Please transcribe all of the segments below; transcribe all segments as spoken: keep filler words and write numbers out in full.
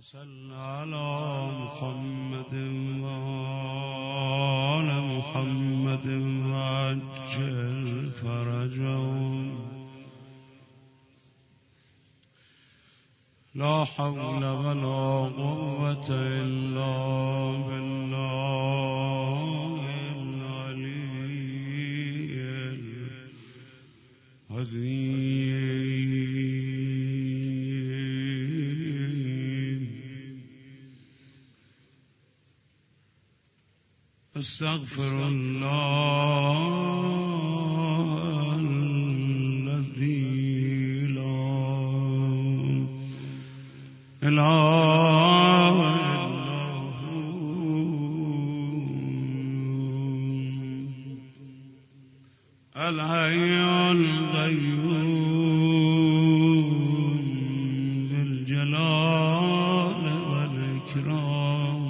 صل على محمد وآل محمد وعجل فرجهم لا حول ولا قوة إلا بالله العلي العظيم. استغفر الله الذي لا إله إلا هو الحي القيوم ذو الجلال والإكرام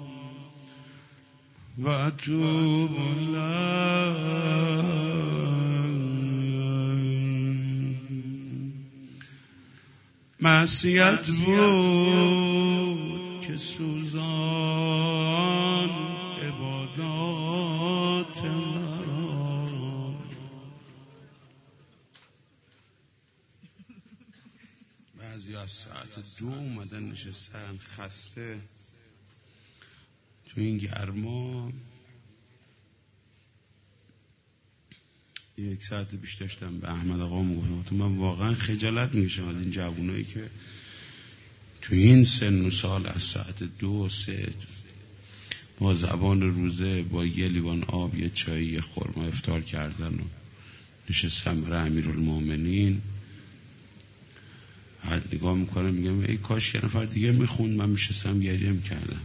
وأتوب إليه. معصیت بود که سوزان عبادات مرا، بعضی از ساعت دو اومدن نشستن خسته تو این گرما. یک ساعت پیش داشتم به احمد آقا میگفتم من واقعا خجالت میکشم از این جوونایی که تو این سن و سال از ساعت دو و سه با زبان روزه با یه لیوان آب یه چای یه خرما افطار کردن و نشستم برای امیرالمومنین. بعد نگاه میکنم میگم ای کاش یه نفر دیگه میخوند، من میشستم گریه میکردم.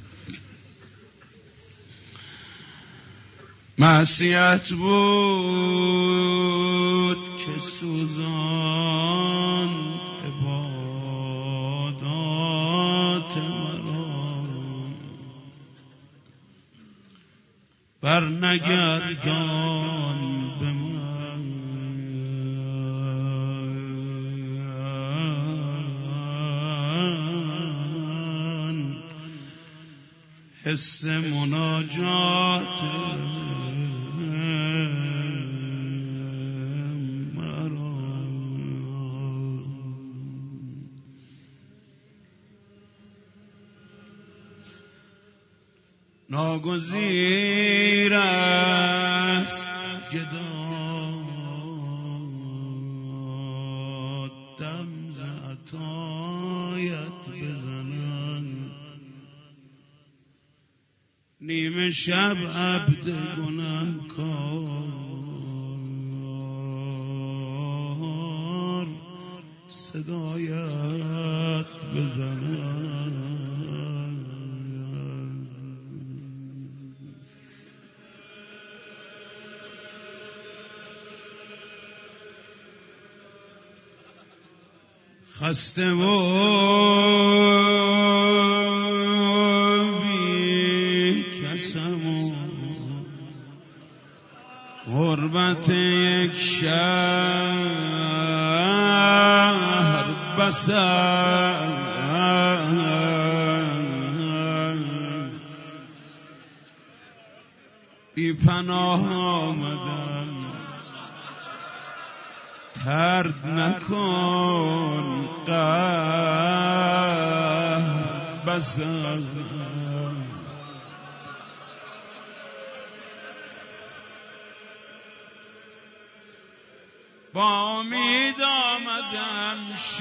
معصیت بود که سوزان عبادات مرا، بر نگردان به من حس مناجات ناگزیر است گدا دم ز عطایت بزنن، نیمه شب عبد گناهکار صدایت بزنن. خسته و بی کسم و غربت یک شهر بسر، بی پناه آمدم ترد نکن قهر بسر. با امید آمدم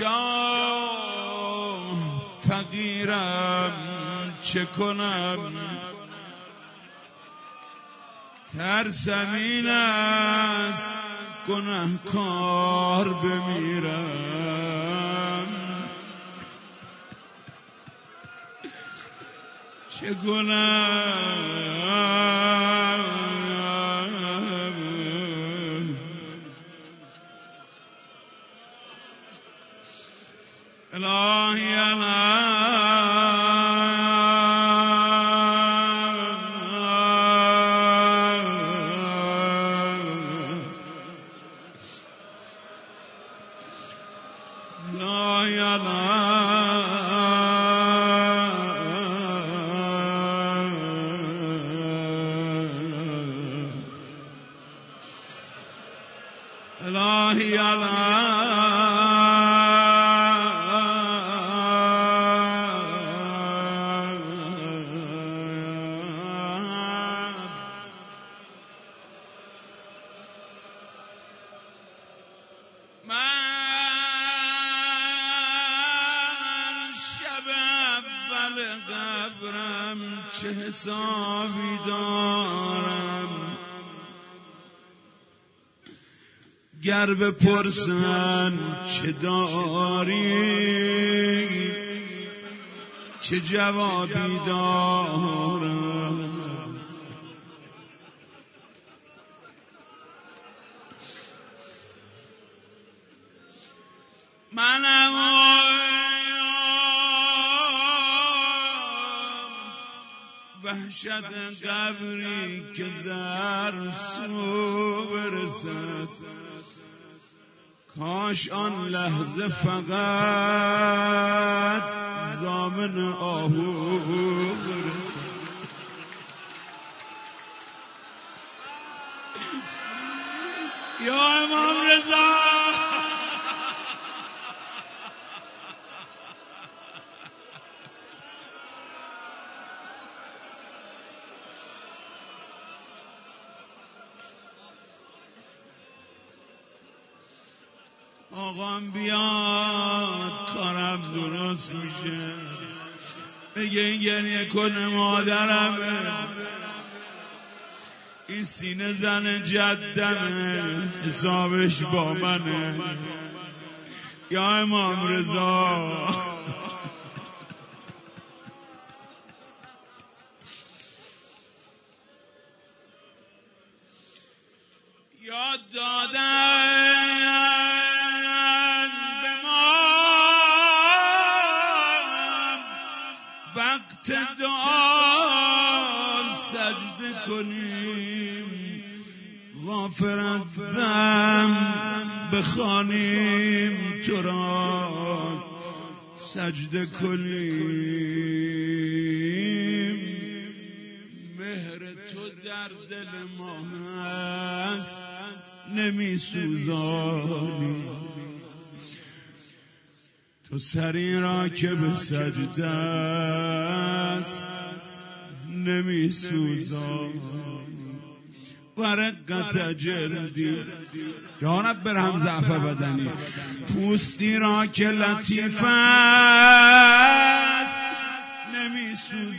شاه فقیرم چه کنم، ترسم این است گناهکار بمیرم. چه گناه الهی لا الهی قبرم چه حسابی دارم، گر بپرسن چه داری چه جوابی دارم. منم وحشت قبری که در سو برسد، کاش آن لحظه فقط زامن آهو برسد. یا امام رضا آقام بیاد کارم درست میشه، بگه این گریه کنه مادرمه، این سینه زن جدمه، حسابش با منه. یا امام رضا یاد دادن وقت دعا سجده کنیم، غافرت ذنب بخوانیم، تو را سجده کنیم. مهر تو در دل ما هست نمی سوزانی، تو سری را که به سجده است نمی سوزانی. ورقت جلدی یا رب برهم ضعف بدنی، پوستی را که لطیف است نمی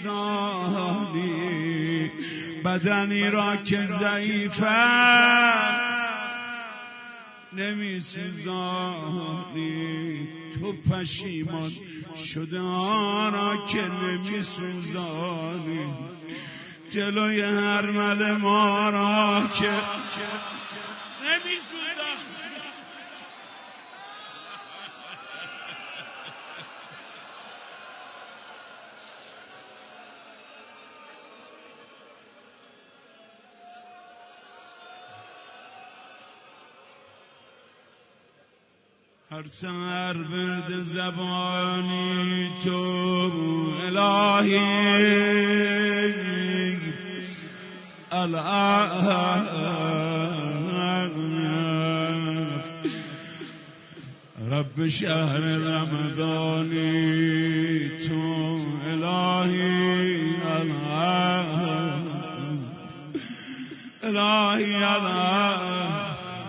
سوزانی، بدنی را که ضعیف است نمی سوزانی. تو پشیمان شده آنا که نمی سوزانی، جلوی هر مل ما را که نمی سوزانی. هر سحر برد زبانی تو الهی، رب شهر رمضانی تو الهی، الهی الهی.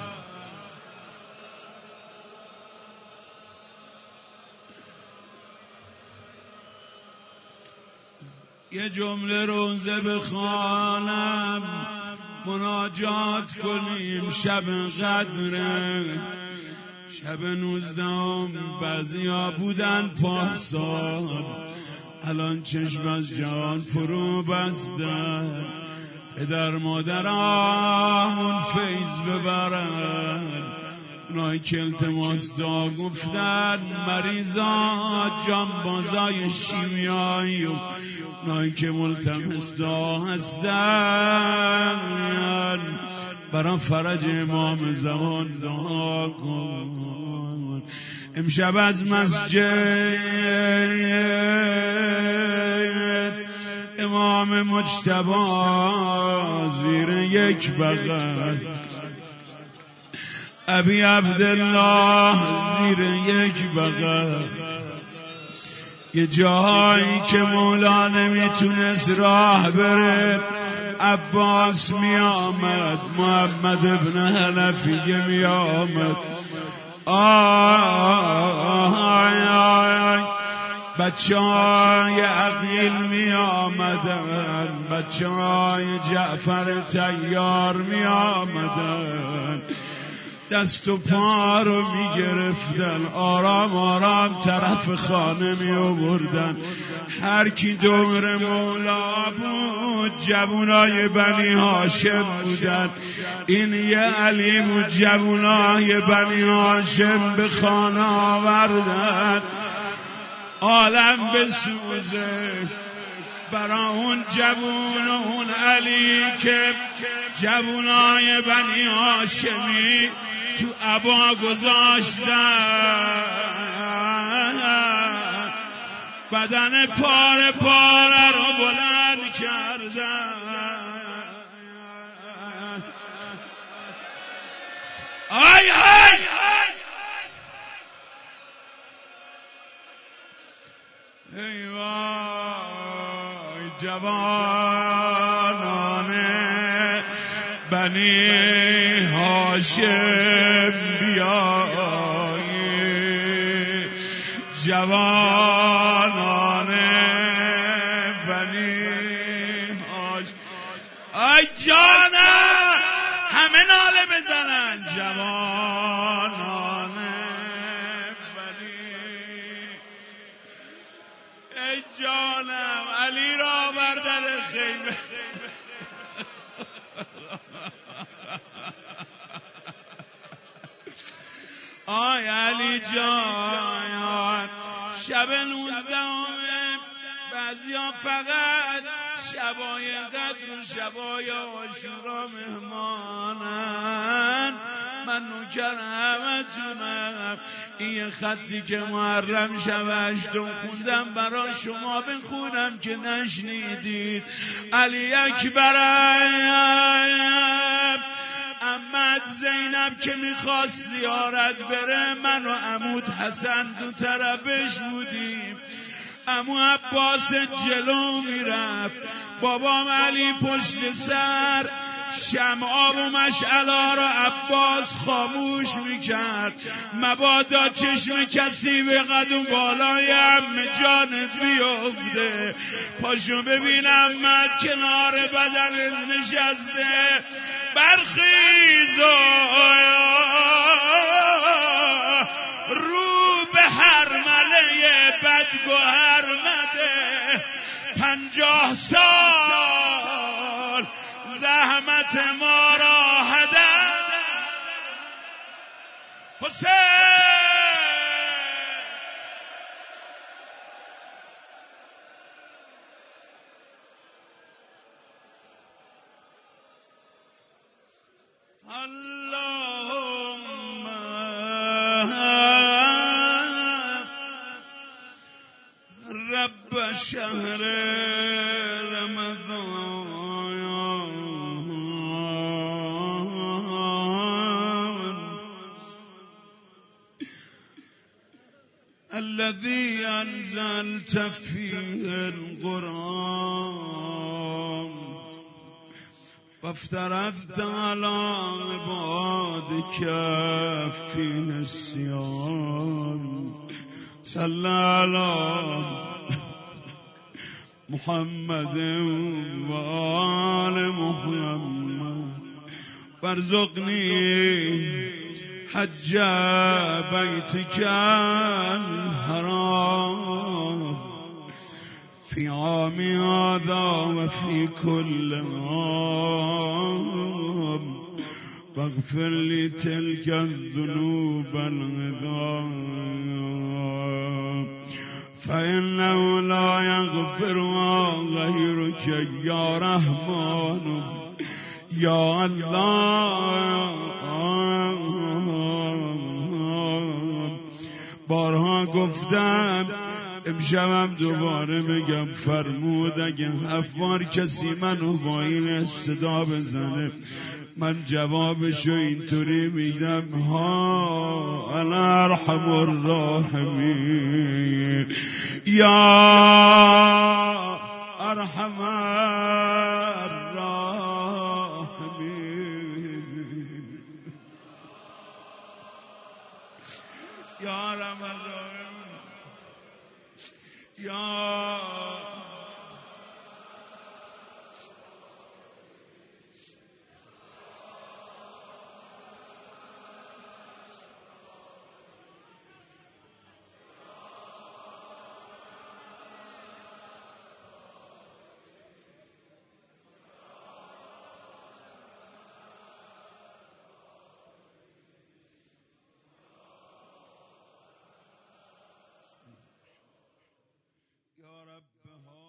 یه جمله روزه بخوانم، مناجات کنیم، شب قدره، شب نوزدهم. بعضیا بودن پارسال، الان چشم از جان فرو بستن. پدر مادرامون فیض ببرن، اونایی که التماس دا گفتن، مریضا جانبازای شیمیایی، اونایی که ملتمس دا هستن، برای فرج امام زمان دعا کن. امشب از مسجد امام مجتبی زیر یک بغل ابی عبدالله زیر یک بغل یه جایی که مولا نمیتونست راه بره عباس می آمد، محمد ابن حنفیه می آمد. آی آی بچه های عقیل می آمدن، بچه های جعفر طیار می آمدن، دست و پا رو می گرفتن، آرام آرام طرف خانه می آوردن. هر کی دور مولا بود جوانای بنی هاشم بودن. این یه علی بود، جوانای بنی هاشم به خانه آوردن. عالم بسوزه برا اون جوون و اون علی که جوانای بنی هاشمی تو عبا گذاشتن، بدن پاره پاره رو بلند کردن. آی آی ای وای جوانان بنی هاشم بیایی، جوانان بنی هاشم. ای جانم همه ناله بزنن، جوانان بنی. ای جانم علی را بردر خیمه. آی علی جان شب نوزدهم بعضیا فقط شبای قدر و شبای عاشورا مهمانن، من نوکر همه تونم. این خطی که محرم شب هشتم خوندم برا شما بخونم که نشنیدید. علی اکبر عمت زینب که میخواست زیارت بره، من و عمود حسن دو طرفش بودیم. عمو عباس جلو میرفت، بابام علی پشت سر. شمعا و مشعلا را عباس خاموش میکرد، مبادا چشم کسی به قدم بالای عمه جانت بیفته. پاشو ببینم مد کنار بدن نشسته، برخیز رو به هرمله بدگوهر مده. پنجاه سال زحمت ما را هدر حسین. اللهم رب شهر رمضان الذي أنزلت فيه القرآن وافترضت على عبادك فيه الصيام. صلى على محمد وآل محمد وارزقني حج بيتك الحرام في عام هذا وفي كل عام، واغفر لي تلك الذنوب العظام، فإنه لا يغفرها غيرك يا رحمن يا الله. بارها گفتم، امشبم دوباره بگم، فرمود اگه هفت بار کسی منو با این صدا بزنه من جوابشو اینطوری میدم ها انا ارحم الراحمین یا ارحم الراحمین یا ارحم الراحمین یا یا رب